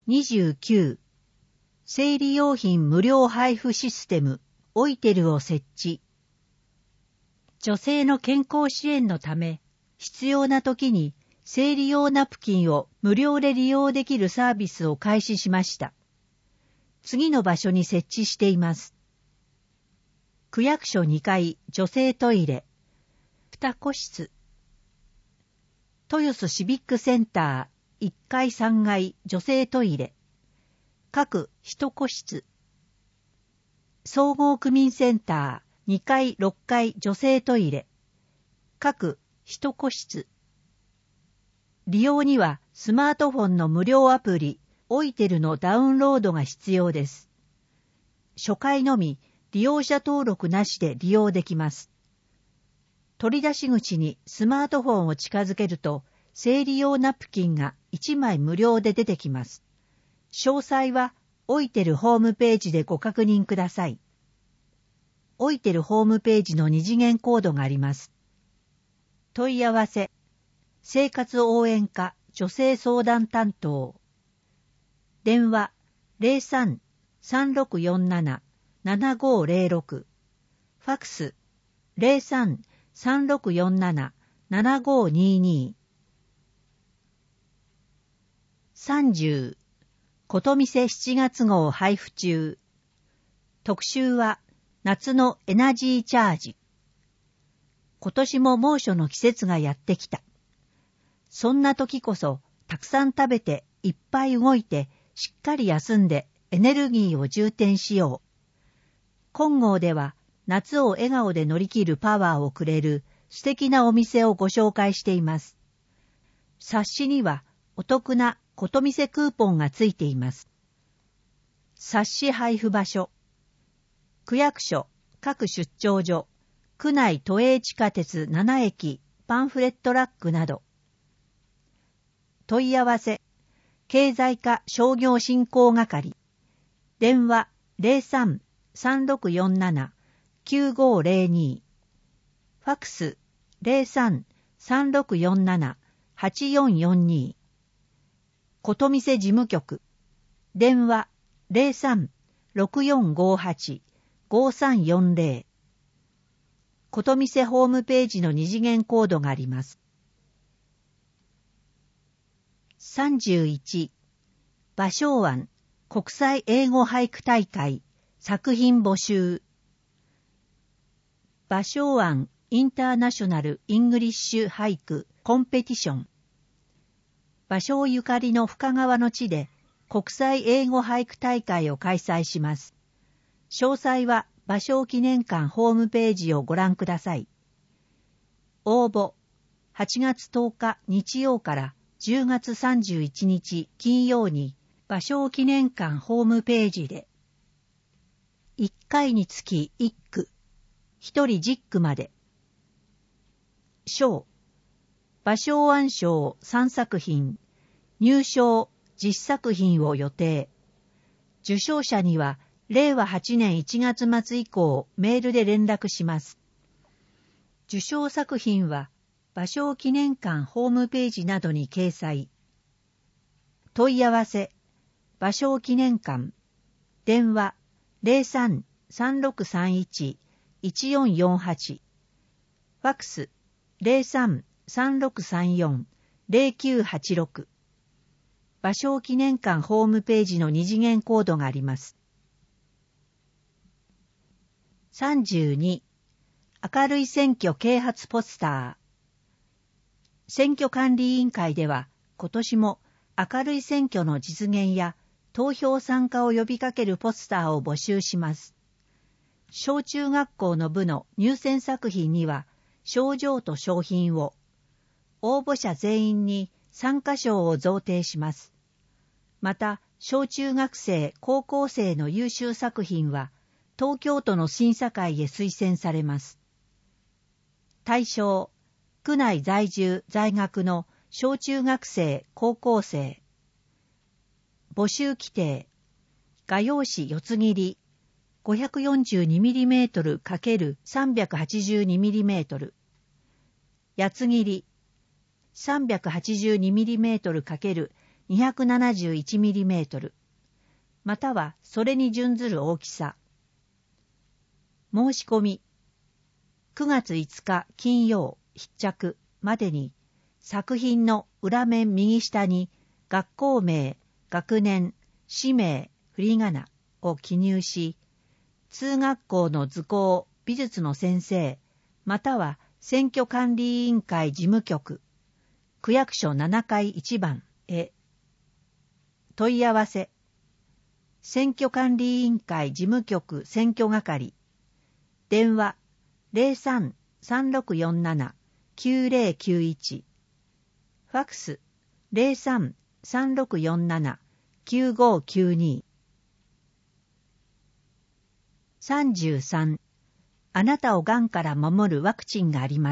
29、生理用品無料配布システム、オイテルを設置。女性の健康支援のため、必要な時に生理用ナプキンを無料で利用できるサービスを開始しました。次の場所に設置しています。区役所2階女性トイレ、2個室。豊洲シビックセンター1階3階女性トイレ、各1個室。総合区民センター2階6階女性トイレ、各1個室。利用にはスマートフォンの無料アプリ、オイテルのダウンロードが必要です。初回のみ利用者登録なしで利用できます。取り出し口にスマートフォンを近づけると、生理用ナプキンが1枚無料で出てきます。詳細はオイテルホームページでご確認ください。オイテルホームページの2次元コードがあります。問い合わせ、生活応援課女性相談担当。電話 03-3647-7506。ファクス 03-3647-7522。30、ことみせ7月号配布中。特集は夏のエナジーチャージ。今年も猛暑の季節がやってきた。そんな時こそたくさん食べていっぱい動いてしっかり休んでエネルギーを充填しよう。金剛では夏を笑顔で乗り切るパワーをくれる素敵なお店をご紹介しています。冊子にはお得なことみせクーポンがついています。冊子配布場所、区役所、各出張所、区内都営地下鉄7駅、パンフレットラックなど。問い合わせ、経済課商業振興係。電話 03-3647-9502。ファクス 03-3647-8442。ことみせ事務局。電話 03-6458-5340。ことみせホームページの2次元コードがあります。31、芭蕉湾国際英語俳句大会作品募集。芭蕉湾インターナショナルイングリッシュ俳句コンペティション。芭蕉ゆかりの深川の地で国際英語俳句大会を開催します。詳細は芭蕉記念館ホームページをご覧ください。応募8月10日日曜から10月31日金曜に芭蕉記念館ホームページで1回につき1句、1人10句まで。賞、芭蕉湾賞3作品、入賞10作品を予定。受賞者には令和8年1月末以降メールで連絡します。受賞作品は芭蕉記念館ホームページなどに掲載。問い合わせ、芭蕉記念館。電話 03-3631-1448。ファクス 03-3634-0986。芭蕉記念館ホームページの2次元コードがあります。32、明るい選挙啓発ポスター。選挙管理委員会では今年も明るい選挙の実現や投票参加を呼びかけるポスターを募集します。小中学校の部の入選作品には賞状と賞品を、応募者全員に参加賞を贈呈します。また、小中学生、高校生の優秀作品は東京都の審査会へ推薦されます。対象、区内在住在学の小中学生、高校生。募集規定、画用紙四つ切り 542mm×382mm、八つ切り 382mm×2 271mm、またはそれに準ずる大きさ。申し込み。9月5日金曜必着までに、作品の裏面右下に学校名、学年、氏名、振り仮名を記入し、通学校の図工、美術の先生、または選挙管理委員会事務局、区役所7階1番へ。問い合わせ。選挙管理委員会事務局選挙係。電話 03-3647-9091。ファクス 03-3647-9592。33. あなたをがんから守るワクチンがあります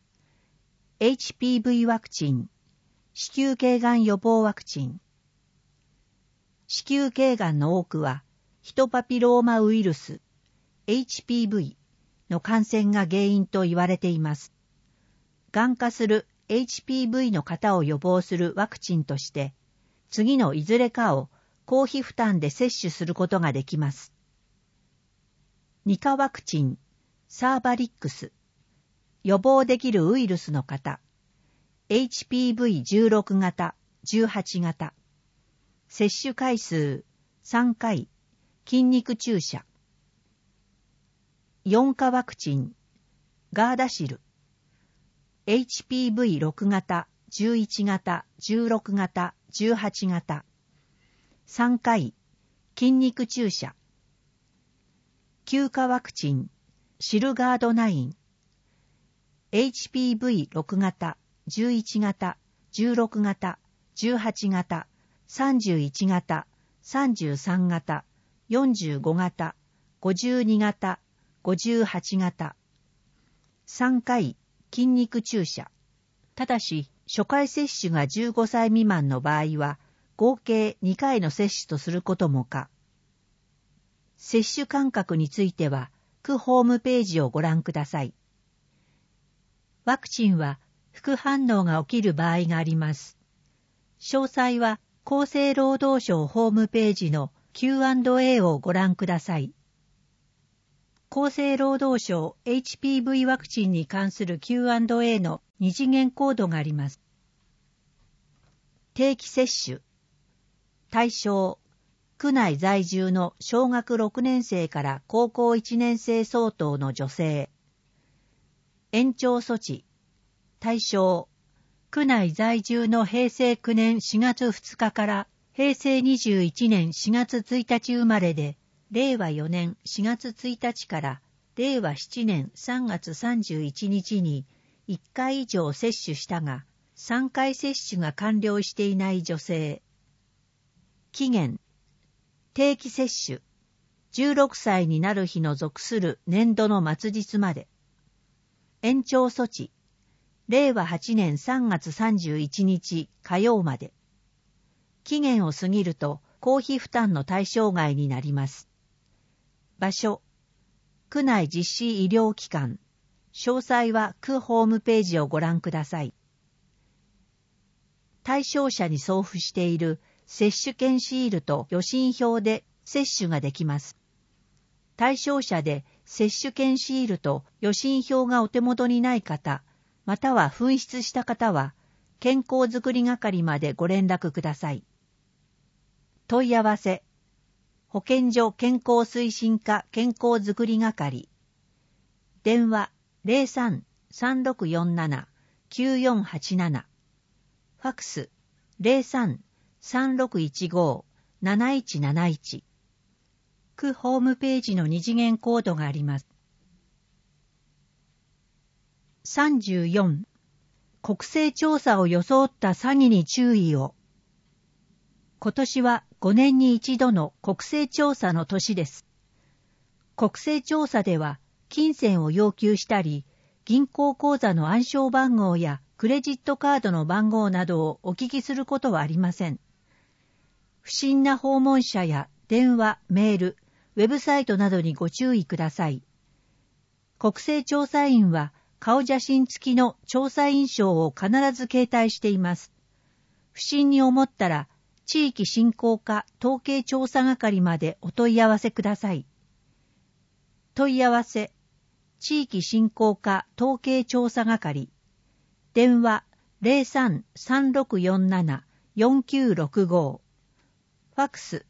。HPV ワクチン、子宮頸がん予防ワクチン。子宮頸がんの多くは、ヒトパピローマウイルス、HPV の感染が原因と言われています。がん化する HPV の方を予防するワクチンとして、次のいずれかを公費負担で接種することができます。2価ワクチン、サーバリックス、予防できるウイルスの方、HPV16 型、18型、接種回数3回、筋肉注射。4価ワクチン、ガーダシル、HPV6 型、11型、16型、18型、3回、筋肉注射。9価ワクチン、シルガード9、HPV6 型、11型、16型、18型、31型、33型、45型、52型、58型。3回、筋肉注射。ただし、初回接種が15歳未満の場合は、合計2回の接種とすることも可。接種間隔については、区ホームページをご覧ください。ワクチンは副反応が起きる場合があります。詳細は厚生労働省ホームページの Q&A をご覧ください。厚生労働省 HPV ワクチンに関する Q&A の2次元コードがあります。定期接種。対象。区内在住の小学6年生から高校1年生相当の女性。延長措置。対象。区内在住の平成9年4月2日から平成21年4月1日生まれで、令和4年4月1日から令和7年3月31日に1回以上接種したが、3回接種が完了していない女性。期限。定期接種。16歳になる日の属する年度の末日まで。延長措置。令和8年3月31日火曜まで。期限を過ぎると公費負担の対象外になります。場所。区内実施医療機関。詳細は区ホームページをご覧ください。対象者に送付している接種券シールと予診票で接種ができます。対象者で接種券シールと予診票がお手元にない方、または紛失した方は、健康づくり係までご連絡ください。問い合わせ。保健所健康推進課健康づくり係。電話 03-3647-9487。ファクス 03-3615-7171。区ホームページの2次元コードがあります。34. 国勢調査を装った詐欺に注意を。今年は5年に一度の国勢調査の年です。国勢調査では金銭を要求したり、銀行口座の暗証番号やクレジットカードの番号などをお聞きすることはありません。不審な訪問者や電話、メール、ウェブサイトなどにご注意ください。国勢調査員は顔写真付きの調査員証を必ず携帯しています。不審に思ったら地域振興課統計調査係までお問い合わせください。問い合わせ、地域振興課統計調査係、電話03-3647-4965、ファックス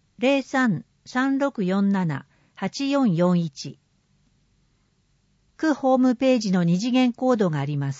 03-3647-8441、区ホームページの二次元コードがあります。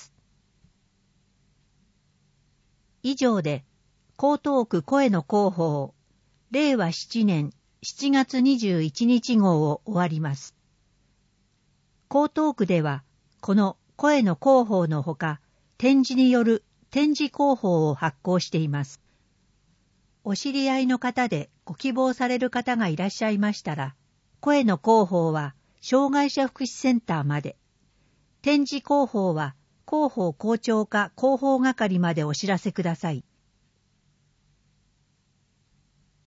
以上で、江東区声の広報、令和7年7月21日号を終わります。江東区では、この声の広報のほか、点字による点字広報を発行しています。お知り合いの方でご希望される方がいらっしゃいましたら、声の広報は障害者福祉センターまで、点字広報は広報校長課広報係までお知らせください。